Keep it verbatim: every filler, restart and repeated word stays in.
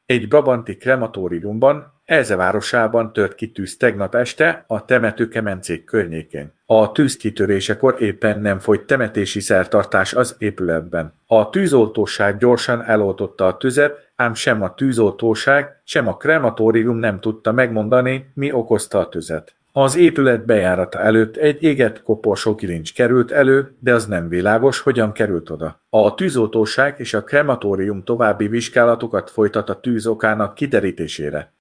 Egy brabanti krematóriumban, Elze városában tört ki tűz tegnap este a temető kemencék környékén. A tűzkitörésekor éppen nem folyt temetési szertartás az épületben. A tűzoltóság gyorsan eloltotta a tüzet, ám sem a tűzoltóság, sem a krematórium nem tudta megmondani, mi okozta a tüzet. Az épület bejárata előtt egy égett koporsó kilincs került elő, de az nem világos, hogyan került oda. A tűzoltóság és a krematórium további vizsgálatokat folytat a tűz okának kiderítésére.